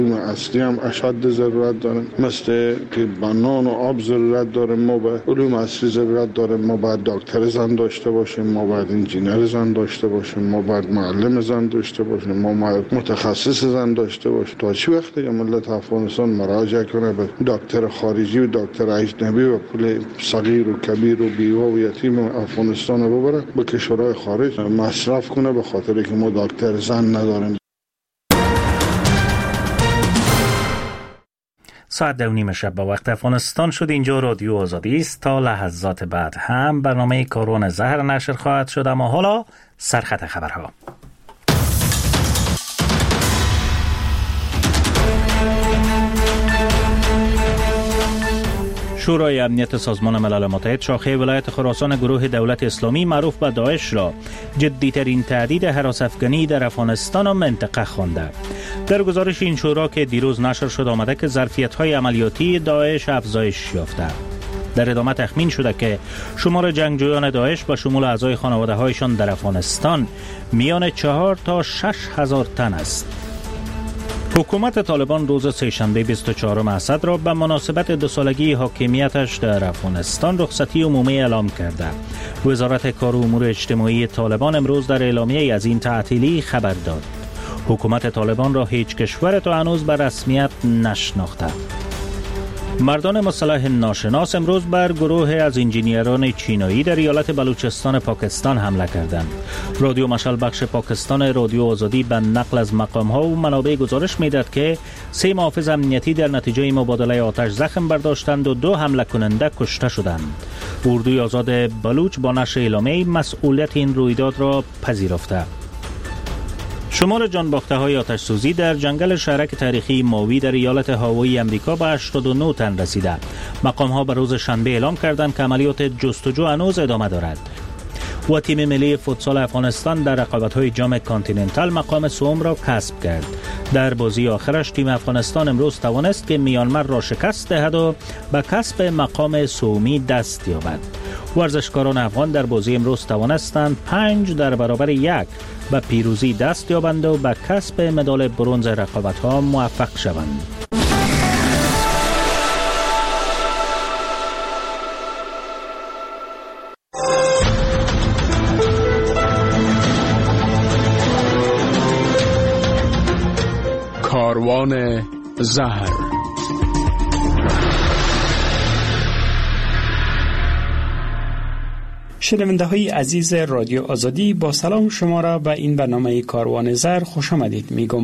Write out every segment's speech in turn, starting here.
اصلی هم اشد ضرورت داریم، مثل که نان و آب ضرورت داریم، ما به علوم اصلی ضرورت داریم، ما باید دکتر زن داشته باشیم، ما باید انجینر زن داشته باشیم، ما باید معلم زن داشته باشیم، ما باید متخصص زن داشته باشیم. تا چی وقت دیگه ملت افغانستان مراجعه کنه به دکتر خارجی و دکتر اجنبی و پول صغیر و کبیر و بیوه و یتیم افغانستان رو ببره به کشورهای خارج مصرف کنه به خاطر که ما دکتر زن نداریم. ساعت 2:30 شب به وقت افغانستان شد. اینجا رادیو آزادی است. تا لحظات بعد هم برنامه کاروان زهر نشر خواهد شد، اما حالا سرخط خبرها. شورای امنیت سازمان ملل متحد شاخه ولایت خراسان گروه دولت اسلامی معروف به داعش را جدی‌ترین تهدید هراس افغانی در افغانستان و منطقه خوانده. در گزارش این شورا که دیروز نشر شد آمده که ظرفیت‌های عملیاتی داعش افزایش یافته. در ادامه تخمین شده که شمار جنگجویان داعش به شمول اعضای خانواده‌هایشان در افغانستان میان 4 تا 6 هزار تن است. حکومت طالبان روز سه‌شنبه 24 اسد را به مناسبت 2 سالگی حاکمیتش در افغانستان رخصتی عمومی اعلام کرده. وزارت کار و امور اجتماعی طالبان امروز در اعلامیه از این تعطیلی خبر داد. حکومت طالبان را هیچ کشور تا هنوز به رسمیت نشناخته. مردان مسلح ناشناس امروز بر گروه از انجینیران چینایی در ایالت بلوچستان پاکستان حمله کردند. رادیو مشعل بخش پاکستان رادیو آزادی به نقل از مقام‌ها و منابع گزارش می‌دهد که 3 محافظ امنیتی در نتیجه مبادله آتش زخم برداشتند و 2 حمله کننده کشته شدند. اردوی آزاد بلوچ با نشر اعلامیه مسئولیت این رویداد را پذیرفته. شمار جانباخته‌های آتش سوزی در جنگل شهرک تاریخی ماوی در ایالت هاوایی امریکا به 89 تن رسیده. مقام‌ها به روز شنبه اعلام کردند که عملیات جستجو هنوز ادامه دارد. و تیم ملی فوتسال افغانستان در رقابت‌های جام کانتیننتال مقام سوم را کسب کرد. در بازی آخرش تیم افغانستان امروز توانست که میانمار را شکست دهد و به کسب مقام سومی دست یابد. ورزشکاران افغان در بازی امروز توانستند 5 در برابر 1 به پیروزی دست یابند و به کسب مدال برنز رقابت‌ها موفق شوند. کاروان زهر. شنونده های عزیز رادیو آزادی، با سلام شما را به این برنامه کاروان زهر خوش آمدید میگم.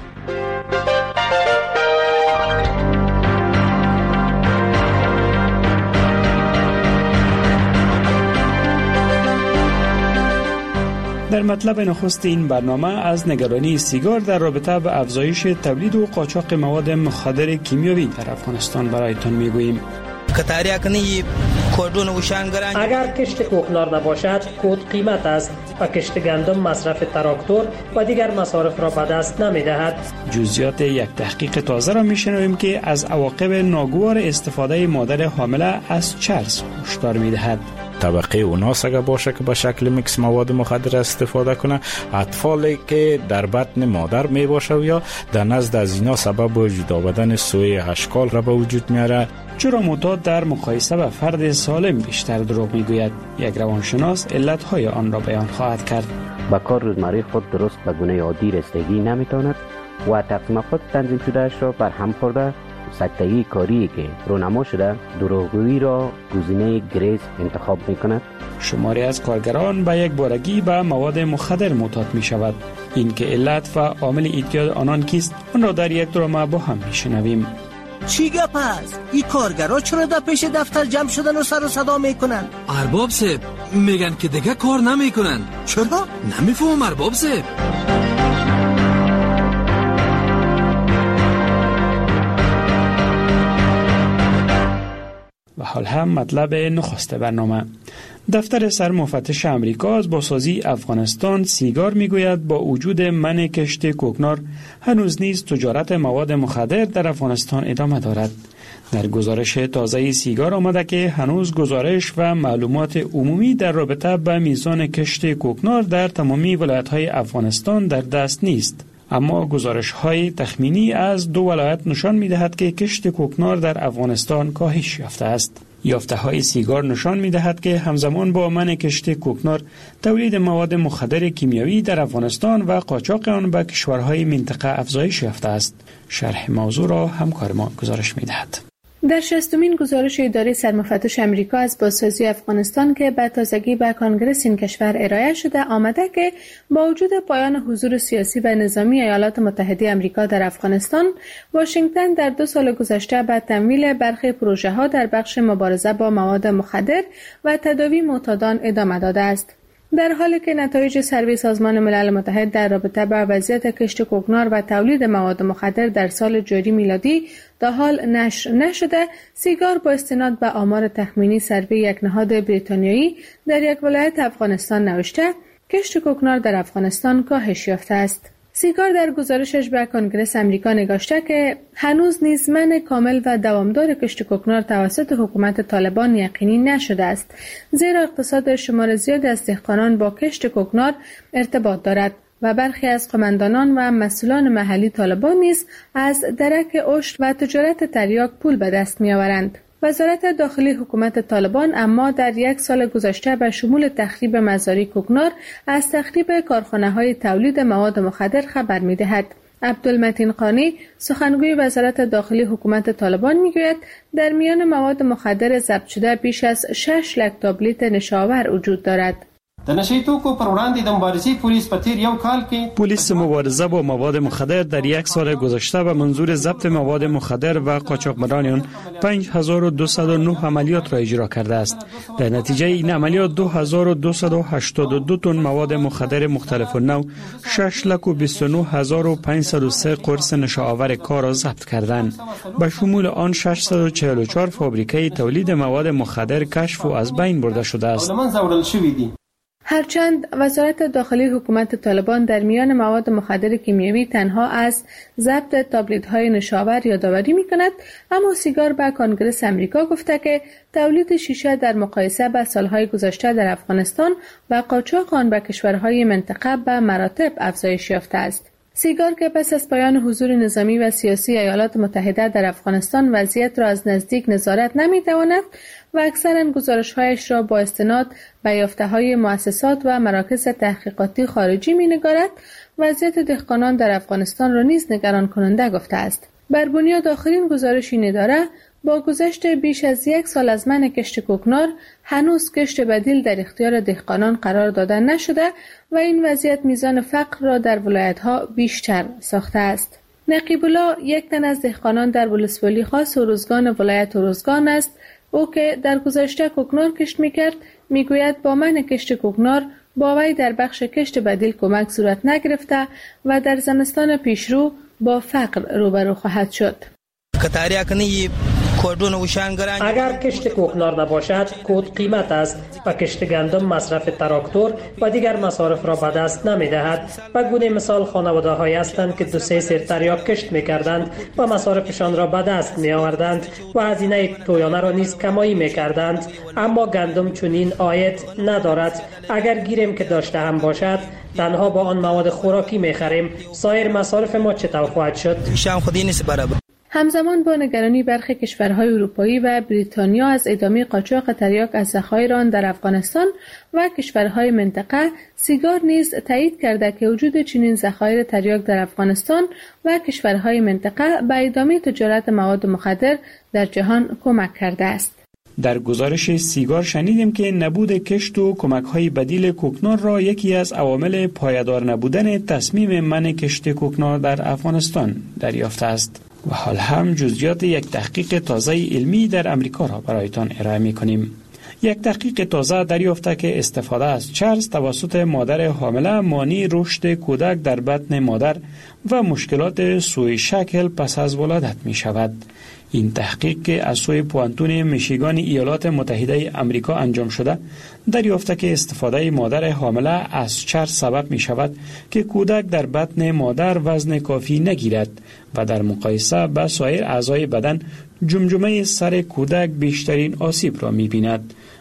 در مطلب نخست این برنامه از نگرانی سیگار در رابطه به افزایش تولید و قاچاق مواد مخدر کیمیاوی در افغانستان برایتان میگوییم. اگر کشت کوکنار نباشد، کود قیمت است و کشت گندم مصرف تراکتور و دیگر مصارف را به دست نمی‌دهد. جزئیات یک تحقیق تازه را می‌شنویم که از عواقب ناگوار استفاده مادر حامله از چرس هشدار می‌دهد. طبقه اوناس اگر باشه که به شکل میکس مواد مخدر استفاده کنه، اطفالی که در بطن مادر می باشه یا در نزد از اینا سبب جدا بدن سوی اشکال را به وجود میاره. چرا معتاد در مقایسه با فرد سالم بیشتر دروغ میگوید؟ یک روانشناس علتهای آن را بیان خواهد کرد. با کار روزمره خود درست به گونه عادی رسیدگی نمیتواند و تقسیم خود تنظیم شدهش را بر هم خورده سکتگی کاری که رونما شده دروغگویی را گزینه گریز انتخاب میکند. شماری از کارگران به یک بارگی به مواد مخدر معتاد می شود. این که علت و عامل اعتیاد آنان کیست، آن را در یک درام با هم میشنویم. چی گپ است؟ این کارگرها چرا در پیش دفتر جمع شدن و سر و صدا میکنن؟ ارباب صاحب میگن که دیگه کار نمیکنن. چرا؟ نمیفهم ارباب صاحب. و حال هم مطلب نخست برنامه. دفتر سرمفتش امریکا از بازسازی افغانستان سیگار میگوید با وجود منع کشت کوکنار هنوز نیز تجارت مواد مخدر در افغانستان ادامه دارد. در گزارش تازه سیگار آمده که هنوز گزارش و معلومات عمومی در رابطه با میزان کشت کوکنار در تمامی ولایت‌های افغانستان در دست نیست. اما گزارش های تخمینی از 2 ولایت نشان می دهد که کشت کوکنار در افغانستان کاهش یافته است. یافته های سیگار نشان می دهد که همزمان با منع کشت کوکنار، تولید مواد مخدر کیمیایی در افغانستان و قاچاق آن به کشورهای منطقه افزایش یافته است. شرح موضوع را همکار ما گزارش می دهد. در 60مین گزارش اداره سرمفتش امریکا از بازسازی افغانستان که به تازگی به کنگره این کشور ارائه شده آمده که با وجود پایان حضور سیاسی و نظامی ایالات متحده امریکا در افغانستان، واشنگتن در 2 سال گذشته به تمویل برخی پروژه‌ها در بخش مبارزه با مواد مخدر و تداوی معتادان ادامه داده است. در حالی که نتایج سروی سازمان ملل متحد در رابطه با وضعیت کشت کوکنار و تولید مواد مخدر در سال جاری میلادی تا حال نشر نشده، سیگار با استناد به آمار تخمینی سروی یک نهاد بریتانیایی در یک ولایت افغانستان نوشته کشت کوکنار در افغانستان کاهش یافته است. سیگار در گزارشش به کنگره امریکا نگاشته که هنوز نیز منع کامل و دوامدار کشت کوکنار توسط حکومت طالبان یقینی نشده است، زیرا اقتصاد شمار زیادی از دهقانان با کشت کوکنار ارتباط دارد و برخی از قماندانان و مسئولان محلی طالبان نیز از درک عشر و تجارت تریاک پول به دست می‌آورند. وزارت داخلی حکومت طالبان اما در 1 سال گذشته به شمول تخریب مزارع کوکنار از تخریب کارخانه‌های تولید مواد مخدر خبر می‌دهد. عبدالمتین قانی، سخنگوی وزارت داخلی حکومت طالبان میگوید در میان مواد مخدر ضبط شده بیش از 6 لک تابلیت نشاور وجود دارد. د نشئی توکو پر وړاندې د مبارزې پولیس په تیر 1 کال کې پلیس مبارزه با مواد مخدر در 1 سال گذشته به منظور ضبط مواد مخدر و قاچاقبران آن 5209 عملیات را اجرا کرده است. در نتیجه این عملیات 2282 تن مواد مخدر مختلف النوع، 6,29,503 قرص نشاآور کار را ضبط کردند. به شمول آن 644 فابریکه تولید مواد مخدر کشف و از بین برده شده است. هرچند وزارت داخلی حکومت طالبان در میان مواد مخدر کیمیایی تنها از ضبط تابلیت‌های نشاور یادآوری می‌کند، اما سیگار به کنگره امریکا گفته که تولید شیشه در مقایسه با سالهای گذشته در افغانستان و قاچاق آن به کشورهای منطقه به مراتب افزایش یافته است. سیگار که پس از پایان حضور نظامی و سیاسی ایالات متحده در افغانستان وضعیت را از نزدیک نظارت نمی‌تواند و اکثراً گزارش‌هایش را با استناد به یافته‌های مؤسسات و مراکز تحقیقاتی خارجی می‌نگارد، وضعیت دهقانان در افغانستان را نیز نگران کننده گفته است. بر بنیاد آخرین گزارش این اداره، با گذشت بیش از 1 سال از منع کشت کوکنار، هنوز کشت بدیل در اختیار دهقانان قرار داده نشده و این وضعیت میزان فقر را در ولایت‌ها بیشتر ساخته است. نقیب الله، یک تن از دهقانان در ولسوالی خاص اروزگان ولایت اروزگان است. او که در گذشته کوکنار کشت می‌کرد، میگوید با منع کشت کوکنار با وی در بخش کشت بدیل کمک صورت نگرفته و در زمستان پیشرو با فقر روبرو خواهد شد. اگر کشت کوکنار نباشد، کود قیمت است و کشت گندم مصرف تراکتور و دیگر مصارف را به دست نمی دهد. به گونه مثال خانواده های هستند که 2-3 سیر تریاک کشت می کردند و مصارفشان را به دست می آوردند و هزینه تویانه را نیز کمایی می کردند، اما گندم چنین عاید ندارد. اگر گیریم که داشته هم باشد، تنها با آن مواد خوراکی می خریم. سایر مصارف ما چطور خواهد شد؟ همزمان با نگرانی برخی کشورهای اروپایی و بریتانیا از ادامه قاچاق تریاک از ذخایر آن در افغانستان و کشورهای منطقه، سیگار نیز تایید کرده که وجود چنین ذخایر تریاک در افغانستان و کشورهای منطقه به ادامه تجارت مواد مخدر در جهان کمک کرده است. در گزارش سیگار شنیدیم که نبود کشت و کمک‌های بدیل کوکنار را یکی از عوامل پایدار نبودن تصمیم منع کشت کوکنار در افغانستان دریافته است. و حال هم جزئیات یک تحقیق تازه علمی در امریکا را برایتان ارائه می‌کنیم. یک تحقیق تازه دریافته که استفاده از چرس توسط مادر حامله مانع رشد کودک در بطن مادر و مشکلات سوء شکل پس از ولادت می شود. این تحقیق که از سوی پوانتون میشیگان ایالات متحده امریکا انجام شده، دریافته که استفاده مادر حامله از چرس سبب می شود که کودک در بطن مادر وزن کافی نگیرد و در مقایسه با سایر اعضای بدن جمجمه سر کودک بیشترین آسیب را می بیند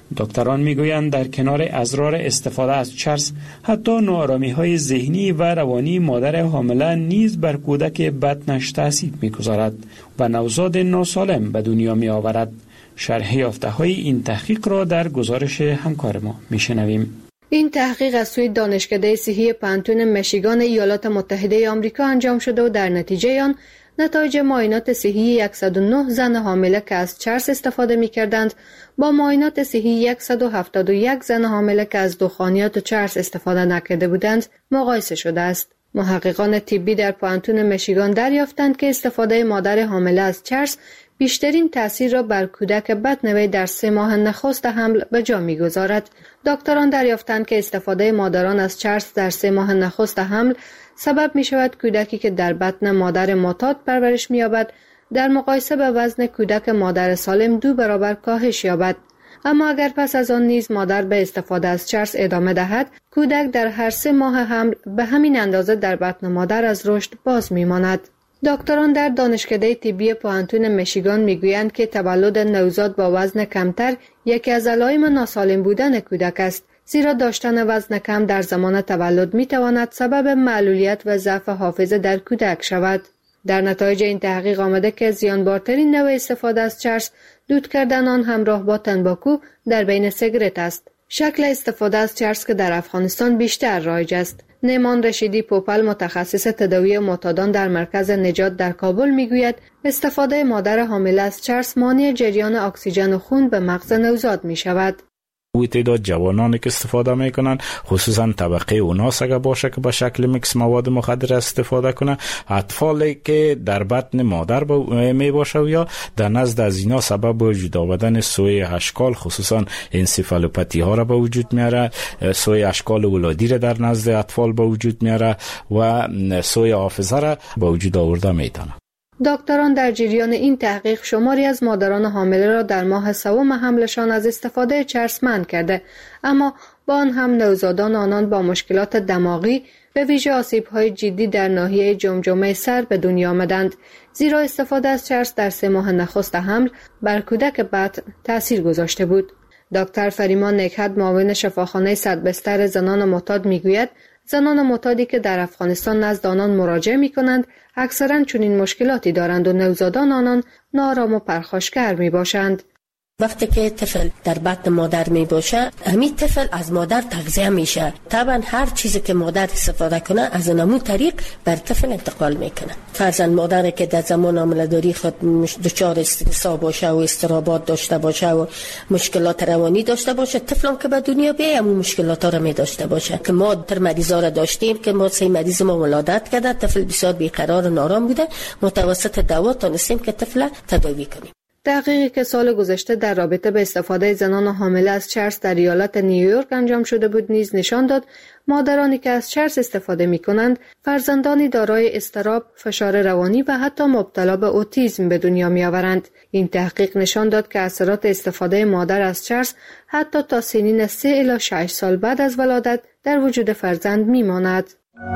دکتران میگویند در کنار اضرار استفاده از چرس، حتی ناآرامی‌های ذهنی و روانی مادر حامله نیز بر کودک بطنش تأثیر می‌گذارد و نوزاد ناسالم به دنیا می‌آورد. شرح یافته‌های این تحقیق را در گزارش همکار ما می‌شنویم. این تحقیق از سوی دانشکده صحی پانتون میشیگان ایالات متحده آمریکا انجام شده و در نتیجه آن نتایج معاینات صحی 109 زن حامله که از چرس استفاده می‌کردند با معاینات صحی 171 زن حامله که از دخانیات و چرس استفاده نکرده بودند مقایسه شده است. محققان طبی در پانتون میشیگان دریافتند که استفاده مادر حامله از چرس بیشترین تأثیر را بر کودک بطن وی در 3 ماه نخست حمل به جا می‌گذارد. دکتران دریافتند که استفاده مادران از چرس در 3 ماه نخست حمل سبب می شود کودکی که در بطن مادر معتاد پرورش می یابد در مقایسه به وزن کودک مادر سالم 2 برابر کاهش یابد. اما اگر پس از آن نیز مادر به استفاده از چرس ادامه دهد، کودک در هر 3 ماه حمل به همین اندازه در بطن مادر از رشد باز می ماند. دکتران در دانشکده طبی پانتون میشیگان میگویند که تولد نوزاد با وزن کمتر یکی از علائم ناسالم بودن کودک است، زیرا داشتن وزن کم در زمان تولد میتواند سبب معلولیت و ضعف حافظه در کودک شود. در نتایج این تحقیق آمده که زیانبارترین نوع استفاده از چرس دود کردن آن همراه با تنباکو در بین سیگارت است. شکل استفاده از چرس که در افغانستان بیشتر رایج است. نیمان رشیدی پوپل متخصص تداوی معتادان در مرکز نجات در کابل میگوید استفاده مادر حامله از چرس مانع جریان اکسیژن خون به مغز نوزاد می شود. تعداد جوانانی که استفاده میکنن، خصوصا طبقه اوناس اگر باشه که به شکل میکس مواد مخدر استفاده کنه، اطفالی که در بطن مادر می باشه یا در نزد از اینا سبب وجود آمدن سوی اشکال، خصوصا انسفالوپاتی ها را به وجود میاره، سوی اشکال ولادی را در نزد اطفال به وجود میاره و سوی حافظه را به وجود آورده میتونه. دکتران در جریان این تحقیق شماری از مادران حامله را در ماه سوم حملشان از استفاده چرس منع کرده، اما با آن هم نوزادان آنان با مشکلات دماغی به ویژه آسیب‌های جدی در ناحیه جمجمه سر به دنیا آمدند، زیرا استفاده از چرس در 3 ماه نخست حمل بر کودک بطن تأثیر گذاشته بود. دکتر فریمان نکهت معاون شفاخانه صدبستر زنان معتاد میگوید زنان معتادی که در افغانستان نزد آنان مراجعه می‌کنند اکثراً چنین مشکلاتی دارند و نوزادان آنان ناآرام و پرخاشگر میباشند. وقتی که طفل در بطن مادر می باشه، همین طفل از مادر تغذیه میشه. طبعا هر چیزی که مادر استفاده کنه از همون طریق بر طفل انتقال میکنه. فرضاً مادری که در زمان حامله‌داری خود دچار استرس باشه و اضطرابات داشته باشه و مشکلات روانی داشته باشه، طفلم که به دنیا بیاد همون مشکلات را می داشته باشه. که ما در مریضا را داشتیم که ما 3 مریض ما ولادت کرده، طفل بسیار بیقرار و نارام بوده، متوسط دوا تونستیم که طفل تداوی کنیم. تحقیقی که سال گذشته در رابطه به استفاده زنان حامله از چرس در ایالت نیویورک انجام شده بود نیز نشان داد مادرانی که از چرس استفاده می کنند فرزندانی دارای اضطراب، فشار روانی و حتی مبتلا به اوتیسم به دنیا می آورند. این تحقیق نشان داد که اثرات استفاده مادر از چرس حتی تا سنین 3 الی 6 سال بعد از ولادت در وجود فرزند می ماند.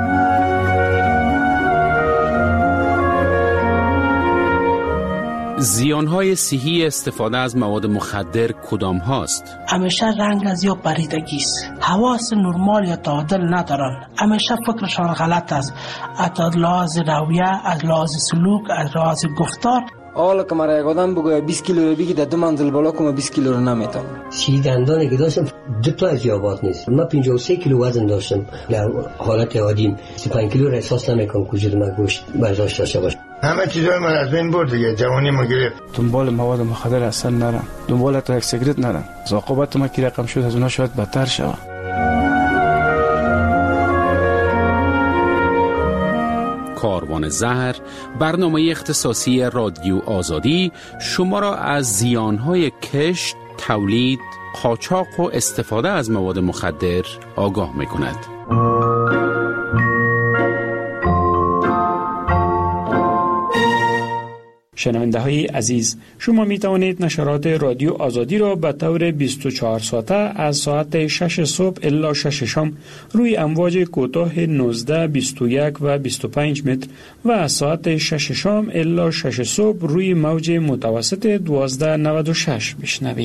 زیانهای صحی استفاده از مواد مخدر کدام هاست؟ همیشه رنگ از یا پریدگی است، حواس نرمال یا تعادل ندارن، همیشه فکرشان غلط است، از لحاظ رویه، از لحاظ سلوک، از لحاظ گفتار. حالا که مرا یک آدم بگوید 20 کیلو رو بگی در 2 منزل بالا کنم 20 کیلو رو نمیتونم. 30 دندانی که داشتم 2 تا از جوابات نیست. من 53 کیلو وزن داشتم. در حالت عادیم 35 کیلو را احساس نمیکنم که وجود من گوشت برداشت داشته باشه. همه چیزای من از بین برد دیگه، جوانی ما گرفت. دنبال مواد مخدر اصلا نرم، دنبال تا یک سیگرت نرم. عاقبت ما کی رقم شد از اونها شاید بدتر شود. کاروان زهر، برنامه اختصاصی رادیو آزادی شما را از زیانهای کشت، تولید، قاچاق و استفاده از مواد مخدر آگاه می‌کند. شنونده های عزیز، شما می توانید نشرات رادیو آزادی را به طور 24 ساعته از ساعت 6 صبح الی 6 شام روی امواج کوتاه 19، 21 و 25 متر و از ساعت 6 شام الی 6 صبح روی موج متوسط 1296 بشنوید.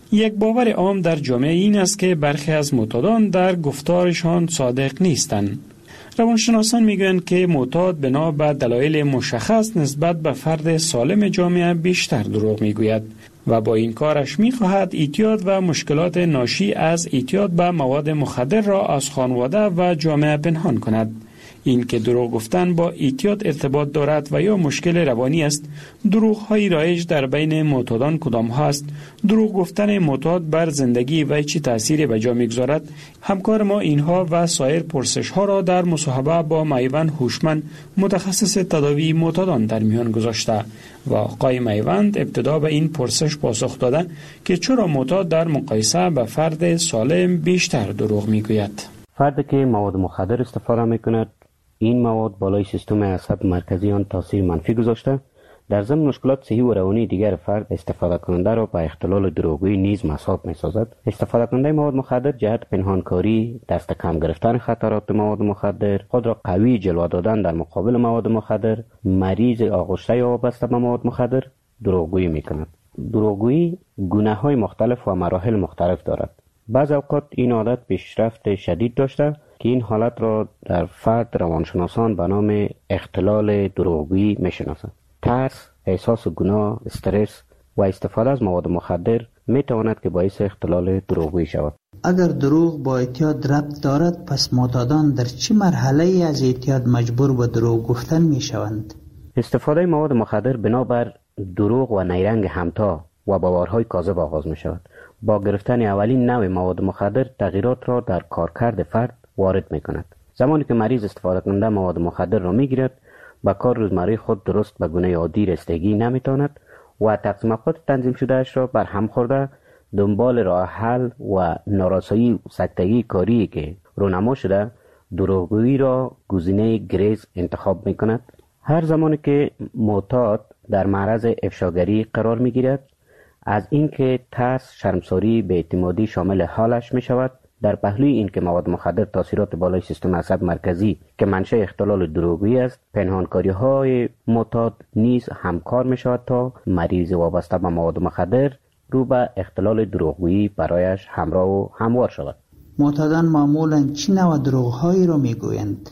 یک باور عام در جامعه این است که برخی از معتادان در گفتارشان صادق نیستند. روانشناسان میگویند که معتاد بنا به دلایل مشخص نسبت به فرد سالم جامعه بیشتر دروغ میگوید و با این کارش میخواهد اعتیاد و مشکلات ناشی از اعتیاد به مواد مخدر را از خانواده و جامعه پنهان کند. این که دروغ گفتن با اعتیاد ارتباط دارد و یا مشکل روانی است، دروغ های رایج در بین معتادان کدام ها است؟ دروغ گفتن معتاد بر زندگی و چه تأثیری به جا میگذارد؟ همکار ما اینها و سایر پرسش ها را در مصاحبه با میوند هوشمند متخصص تداوی معتادان در میان گذاشته و آقای میوند ابتدا به این پرسش پاسخ داده که چرا معتاد در مقایسه به فرد سالم بیشتر دروغ میگوید. فردی که مواد مخدر استفاده میکند، این مواد بالای سیستم عصب مرکزی آن تاثیر منفی گذاشته، در ضمن مشکلات صحی و روانی دیگر فرد استفاده کننده را به اختلال دروغگویی نیز مصاب می‌سازد. استفاده کننده مواد مخدر جهت پنهانکاری، دست کم گرفتن خطرات مواد مخدر، خود را قوی جلوه دادن در مقابل مواد مخدر، مریض آغشته یا وابسته به مواد مخدر دروغگویی می‌کند. دروغگویی گونه‌های مختلف و مراحل مختلف دارد. بعض اوقات این عادت پیشرفت شدید داشته که این حالت را در فرد روانشناسان به نام اختلال دروغگویی میشناسند. ترس، احساس گناه، استرس و استفاده از مواد مخدر میتواند که باعث اختلال دروغگویی شود. اگر دروغ با اعتیاد ربط دارد، پس معتادان در چه مرحله از اعتیاد مجبور به دروغ گفتن میشوند؟ استفاده مواد مخدر بنابر دروغ و نیرنگ همتا و باورهای کاذب آغاز می شود. با گرفتن اولین نوع مواد مخدر تغییرات را در کارکرد فرد وارد می کند. زمانی که مریض استفاده کننده مواد مخدر را می گیرد، با کار روزمره خود درست به گونه عادی رسیدگی نمی تواند و تقسیم اوقات تنظیم شده اش را بر هم خورده دنبال راه حل و نارسایی و سکتگی کاری که رونما شده دروغگویی را گزینه گریز انتخاب می کند. هر زمانی که معتاد در معرض افشاگری قرار می گیرد، از اینکه ترس، شرمساری، بی‌اعتمادی شامل حالش می شود، در پهلوی این که مواد مخدر تاثیرات بالای سیستم عصب مرکزی که منشأ اختلال دروغگویی است، پنهانکاری های معتاد نیز همکار می شود تا مریض وابسته به مواد مخدر رو به اختلال دروغگویی برایش همراه و هموار شود. معتادان معمولاً چه نوع دروغ‌هایی را میگویند؟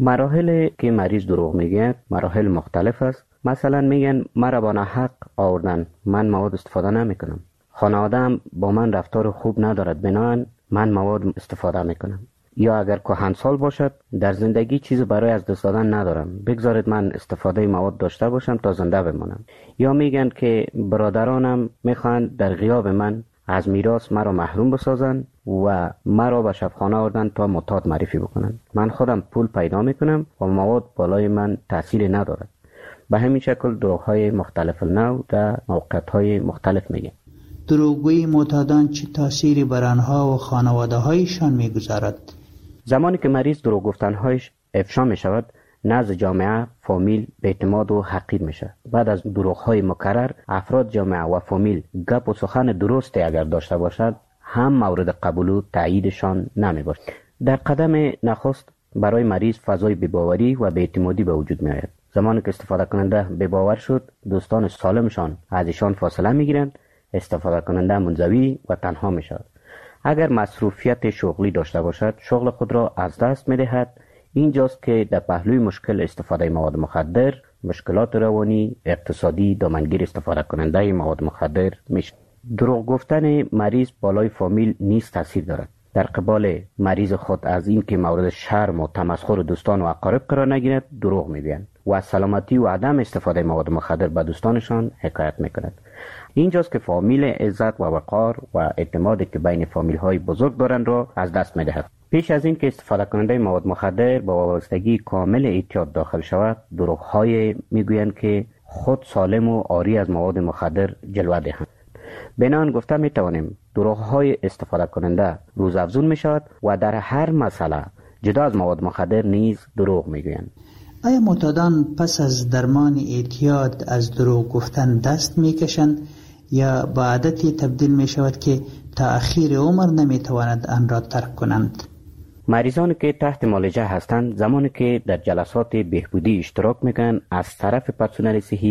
مراحل که مریض دروغ میگه مراحل مختلف است. مثلا میگن مرا با ناحق آوردن، من مواد استفاده نمیکنم. خانواده‌ام با من رفتار خوب ندارد، بنابراین من مواد استفاده میکنم. یا اگر کهنسال باشد، در زندگی چیز برای از دست دادن ندارم، بگذارید من استفاده مواد داشته باشم تا زنده بمانم. یا میگن که برادرانم میخواهند در غیاب من از میراث مرا محروم بسازن و مرا به شبخانه آوردن تا معتاد معرفی بکنن. من خودم پول پیدا میکنم و مواد بالای من تأثیر ندارد. به همین شکل دروغ‌های مختلف النوع در موقعیت‌های مختلف میگن. دروغگویی معتادان چه تأثیری بر آنها و خانواده‌هایشان میگذارد؟ زمانی که مریض دروغ گفتن‌هایش افشا میشود، نزد جامعه، فامیل بی‌اعتماد و حقیر میشه. بعد از دروغ‌های مکرر، افراد جامعه و فامیل گپ و سخن درستی اگر داشته باشد، هم مورد قبول و تاییدشان نمیباشد. در قدم نخست برای مریض فضای بی‌باوری و بی‌اعتمادی به وجود میآید. زمانی که استفاده کننده بی‌باور شد، دوستان سالمشان از ایشان فاصله میگیرند، استفاده کننده منزوی و تنها می شود. اگر مصروفیت شغلی داشته باشد، شغل خود را از دست می دهد. اینجاست که در پهلوی مشکل استفاده مواد مخدر، مشکلات روانی، اقتصادی دامنگیر استفاده کننده مواد مخدر می شود. دروغ گفتن مریض بالای فامیل نیز تاثیر دارد. در قبال مریض خود از این که مورد شرم و تمسخر دوستان و اقارب قرار نگیرد، دروغ میگویند و از سلامتی و عدم استفاده مواد مخدر به دوستانشان حکایت میکند. اینجاست که فامیل عزت و وقار و اعتمادی که بین فامیل های بزرگ دارند را از دست میدهد. پیش از این که استفاده کننده مواد مخدر با وابستگی کامل اعتیاد داخل شود، دروغ های میگویند که خود سالم و عاری از مواد مخدر جلوه دهند. بنان گفته می توانیم دروغ‌های استفاده کننده روزافزون می شود و در هر مسئله جدا از مواد مخدر نیز دروغ می گویند. آیا معتادان پس از درمان اعتیاد از دروغ گفتن دست می کشند یا با عادتی تبدیل می شود که تا آخر عمر نمی توانند آن را ترک کنند؟ مریضانی که تحت معالجه هستند زمانی که در جلسات بهبودی اشتراک میکنند از طرف پرسنل صحی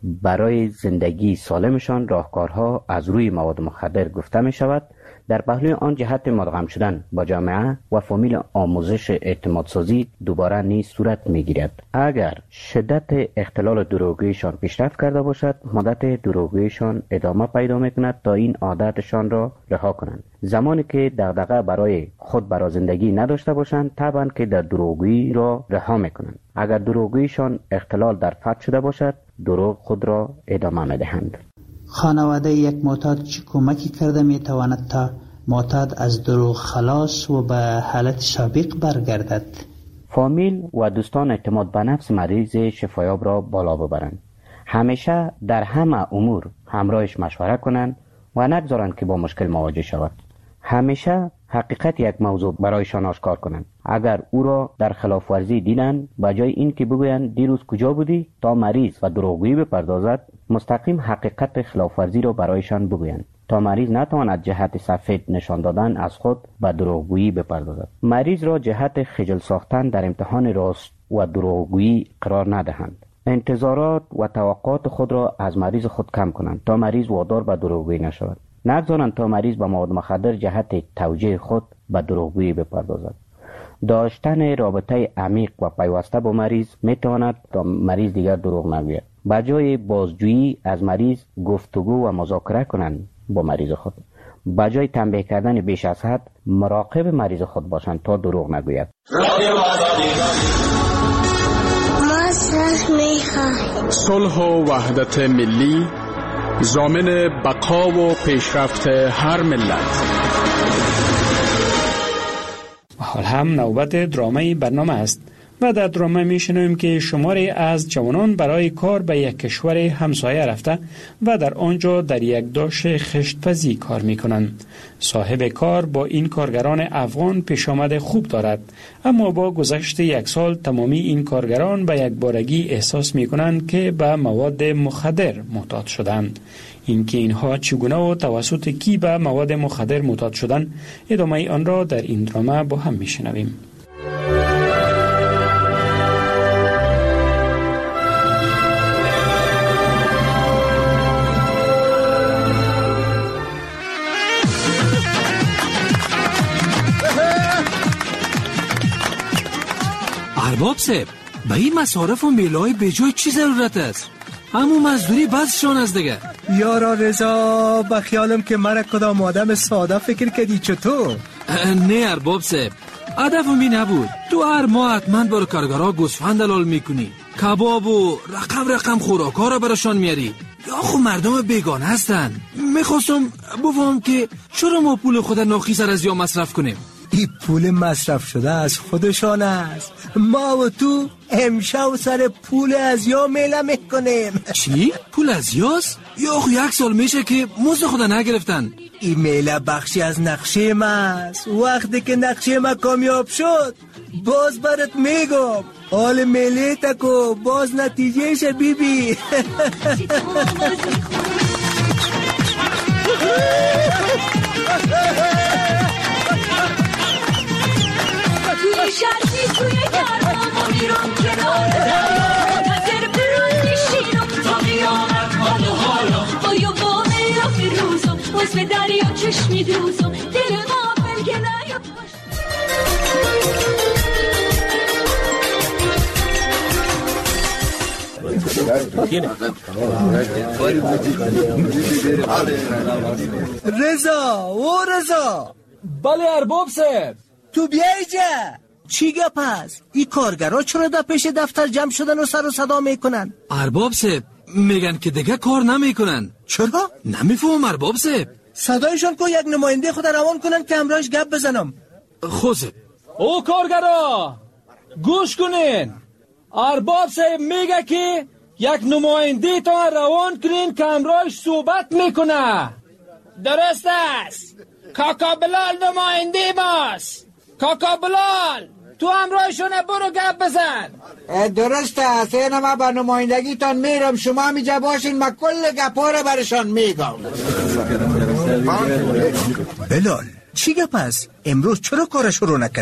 برای زندگی سالمشان راهکارها از روی مواد مخدر گفته می شود. در پهلوی آن جهت مدغم شدن با جامعه و فامیل آموزش اعتماد سازی دوباره نیز صورت می گیرد. اگر شدت اختلال دروغیشان پیشرفت کرده باشد، مدت دروغیشان ادامه پیدا می کند تا این عادتشان را رها کنند. زمانی که دغدغه برای خود برای زندگی نداشته باشند، طبعا که در دروغی را رها می کنند. اگر دروغیشان اختلال در فرد شده باشد، دروغ خود را ادامه می دهند. خانواده یک معتاد چه کمکی کرده می تواند تا معتاد از دروغ خلاص و به حالت سابق برگردد؟ فامیل و دوستان اعتماد به نفس مریض شفایاب را بالا ببرند. همیشه در همه امور همراهش مشوره کنند و نگذارند که با مشکل مواجه شود. همیشه حقیقت یک موضوع برایشان آشکار کنند. اگر او را در خلاف ورزی دیدند، بجای این که بگویند دیروز کجا بودی تا مریض و دروغگویی بپردازد، مستقیم حقیقت خلاف ورزی را برایشان بگویند تا مریض نتواند جهت سفید نشان دادن از خود به دروغگویی بپردازد. مریض را جهت خجل ساختن در امتحان راست و دروغگویی قرار ندهند. انتظارات و توقعات خود را از مریض خود کم کنند تا مریض وادار به دروغگویی نشود. نگذارند تا مریض به مواد مخدر جهت توجیه خود به دروغگویی بپردازد. داشتن رابطه عمیق و پیوسته با مریض میتواند تا مریض دیگر دروغ نگوید. بجای بازجویی از مریض گفتگو و مذاکره کنند با مریض خود. بجای تنبیه کردن بیش از حد مراقب مریض خود باشند تا دروغ نگوید. صلح و وحدت ملی ضامن بقا و پیشرفت هر ملت. حال هم نوبت درامه برنامه است و در درامه میشنویم که شماری از جوانان برای کار به یک کشور همسایه رفته و در آنجا در یک داشت خشتپزی کار میکنند. صاحب کار با این کارگران افغان پیشامد خوب دارد، اما با گذشت یک سال تمامی این کارگران به یک بارگی احساس میکنند که به مواد مخدر معتاد شدند. اینکه اینها چگونه و توسط کی به مواد مخدر معتاد شدند، ادامه آن را در این درامه با هم میشنویم. ارباب صاحب، به این مصارف و میلای به جای چی ضرورت است؟ همون مزدوری بسشان از دیگه. یارا رضا، به خیالم که مرا کدام آدم ساده فکر کردی چطور؟ نه ارباب صاحب، هدفم این نبود. تو هر ماه حتما برای کارگرها گوسفند دلال میکنی، کباب و رقم خوراکا را براشان میاری. یا خو مردم بیگانه هستن. میخواستم بفهم که چرا ما پول خود ناخیزر از یا مصرف کنیم؟ این پول مصرف شده از خودشان است. ما و تو امشب سر پول از یا میله میکنیم. چی؟ پول از یاست؟ یا خو یک سال میشه که مزد خود نگرفتن. این میله بخشی از نقشه ما است. وقتی که نقشه ما کامیاب شد باز برات میگم. حال میله تکو باز نتیجهش بیبی. توی شرطی توی گرمام و میرم کنار دریا، نظر برون نشینم تا قیامت حال و حالا. بایا با میرا روزم باز به دریا چشمی دوزم، دل ما بلگه نیاد باش. رضا بله ارباب صاحب، تو بیای جا. چی گپ است؟ این کارگرها چرا در پیش دفتر جمع شدن و سر و صدا میکنن؟ ارباب صاحب میگن که دیگه کار نمیکنن. چرا؟ نمیفهم ارباب صاحب. صدایشون کو یک نماینده خود روان کنن که همراهش گپ بزنم. خوزه او کارگرها گوش کنین. ارباب صاحب میگه که یک نماینده تا روان کنین که همراهش صحبت میکنه. درست است. کاکا بلال نماینده ماست. کاکا بلال تو همراهشونه، برو گپ بزن. درست است. این ما با نمایندگیتان میرم، شما همیجا باشین، ما کل گپا رو برشان میگم. بلال چی گپ است؟ امروز چرا کارش رو نکردین؟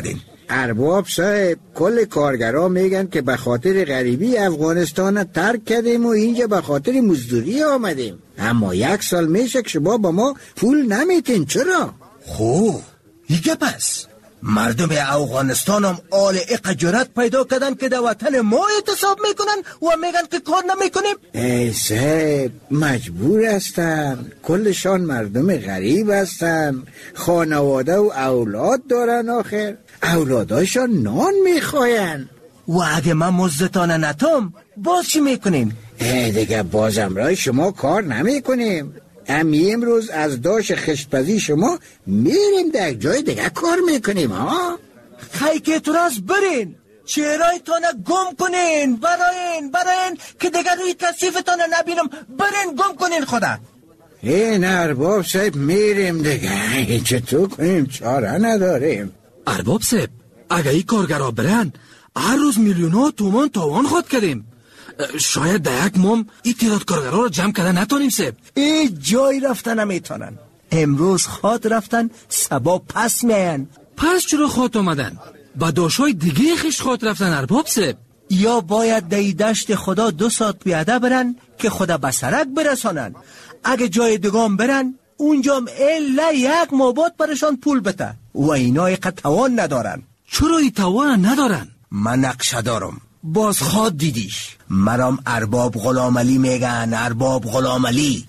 ارباب صاحب، کل کارگرها میگن که به خاطر غریبی افغانستان ترک کردیم و اینجا به خاطر مزدوری آمدیم. اما 1 سال میشه که شما با ما پول نمیتین. چرا؟ خوب دیگه پس مردم افغانستان هم آل اقجارت پیدا کردن که در وطن ما اعتصاب میکنن و میگن که کار نمیکنیم. ای صاحب، مجبور هستن. کلشان مردم غریب هستن، خانواده و اولاد دارن، آخر اولاداشان نان میخواین. و اگه من مزدتان نتام باز چی میکنیم؟ دیگه بازم رای شما کار نمیکنیم. امروز از داش خشتپزی شما میریم در جای دیگه کار میکنیم. ها خیلی که اعتراض برین، چهرهایتان گم کنین، براین که دیگه روی تصیفتان نبینم. برین گم کنین خدا. این ارباب صاحب میریم دیگه، چطور کنیم؟ چاره نداریم. ارباب صاحب، اگه این کارگرها برن هر روز میلیون‌ها تومان تاوان خود کردیم. شاید در 1 ماه این تعداد کارگرها رو جمع کردن نتونیم صاحب. این جای رفتن نمیتونن. امروز خود رفتن، سبا پس میاین. پس چرا خود آمدن؟ با داشای دیگه خیش خود رفتن ارباب صاحب. یا باید دی دشت خدا 2 ساعت پیاده برن که خدا به سرک برسانن. اگه جای دگام برن اونجام الا 1 ماه بعد برشان پول بده و اینا اقا توان ندارن. چرا این توان ندارن؟ من نقشه دارم، باز خود دیدیش. مرام ارباب غلام علی میگن، ارباب غلام علی.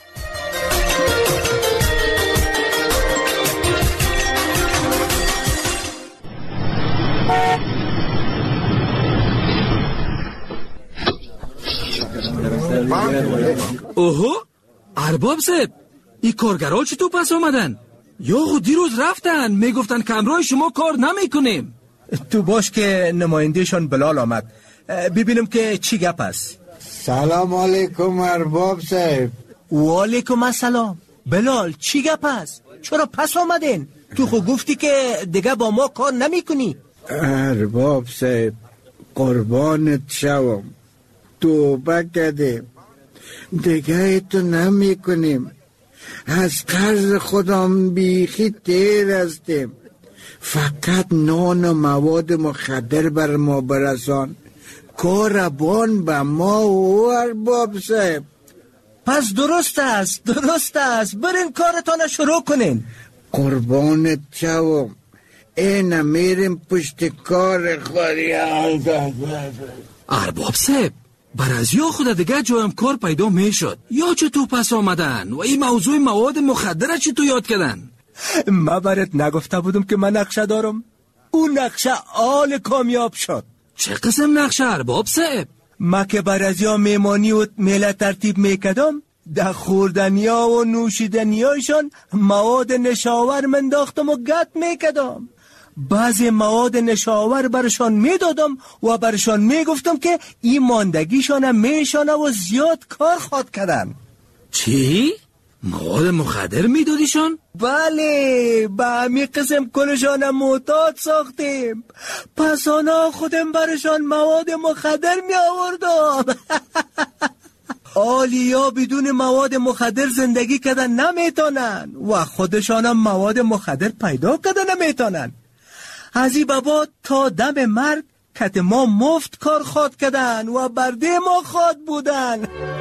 اوهو ارباب صاحب، این کارگرها چطور پس آمدن؟ یا خود دیروز رفتن میگفتن که همراه شما کار نمیکنیم. تو باش که نمایندهشان بلال آمد، ببینم که چی گپ است. سلام علیکم ارباب صاحب. و علیکم السلام. بلال چی گپ است؟ چرا پس آمدین؟ تو خود گفتی که دیگه با ما کار نمی کنی. ارباب صاحب قربانت شوم، توبه کردیم، دیگه تو نمی کنیم. از قرض خودم بیخی تیر هستیم. فقط نان و مواد مخدر بر ما برسان، کاربان به ما و ارباب صاحب. پس درست است برین کارتان شروع کنین. قربانت شوم، این میریم پشت کار خوری. ارباب صاحب، برازیا خود دیگه جایم کار پیدا میشد، یا چطور پس آمدن و این موضوع مواد مخدر چطور یاد کردن؟ من برات نگفته بودم که من نقشه دارم؟ اون نقشه آل کامیاب شد. چه قسم نقشه ارباب صاحب؟ ما که برازیا میمانی و میله ترتیب میکدم، در خوردنیا و نوشیدنیایشان مواد نشاور منداختم و گت میکدم. بعضی مواد نشاور برشان میدادم و برشان میگفتم که این ماندگیشان میشانه و زیاد کار خود کردن. چی؟ مواد مخدر میدادیشان؟ بله، به همین قسم کلشان معتاد ساختیم. پس آنا خودم برشان مواد مخدر می آوردم. آلیا بدون مواد مخدر زندگی کردن نمیتونن و خودشان هم مواد مخدر پیدا کردن نمیتونن. از این بابا تا دم مرگ کت ما مفت کار خود کردن و برده ما خود بودن.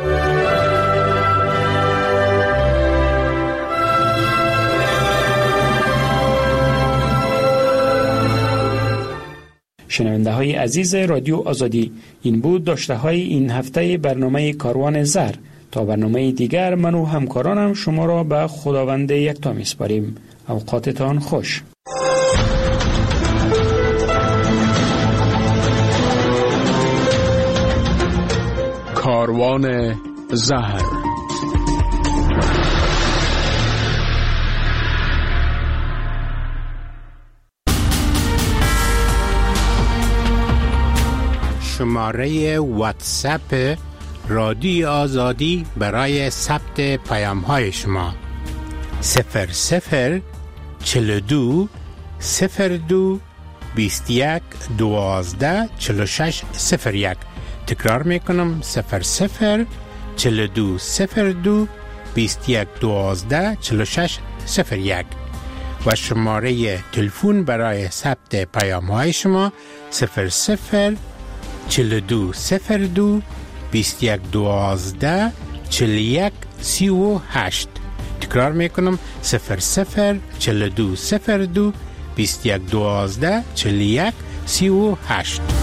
شنونده های عزیز رادیو آزادی، این بود داشته های این هفته برنامه کاروان زر. تا برنامه دیگر من و همکارانم شما را به خداوند یکتا میسپاریم. اوقاتتان خوش. کاروان زهر. شماره واتساپ رادیو آزادی برای ثبت پیام‌های شما 00 42 02 21 12 46 01. تکرار میکنم 00 42 02 21 12 46 01. و شماره تلفن برای ثبت پیام‌های شما 00 4202 2112 41 38. تکرار میکنم 00 4202 2112 41 38.